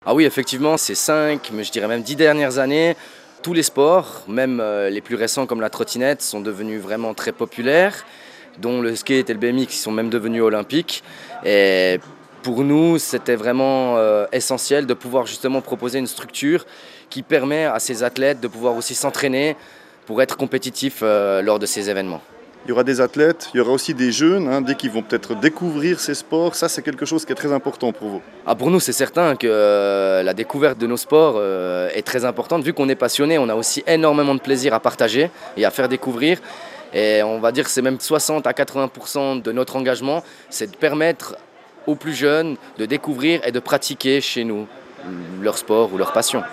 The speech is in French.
Ah oui, effectivement, ces 5, mais je dirais même 10 dernières années, tous les sports, même les plus récents comme la trottinette, sont devenus vraiment très populaires, dont le skate et le BMX qui sont même devenus olympiques. Et pour nous, c'était vraiment essentiel de pouvoir justement proposer une structure qui permet à ces athlètes de pouvoir aussi s'entraîner pour être compétitifs lors de ces événements. Il y aura des athlètes, il y aura aussi des jeunes, dès qu'ils vont peut-être découvrir ces sports. Ça, c'est quelque chose qui est très important pour vous. Ah, pour nous, c'est certain que la découverte de nos sports est très importante. Vu qu'on est passionné, on a aussi énormément de plaisir à partager et à faire découvrir. Et on va dire que c'est même 60 à 80% de notre engagement, c'est de permettre aux plus jeunes de découvrir et de pratiquer chez nous leur sport ou leur passion.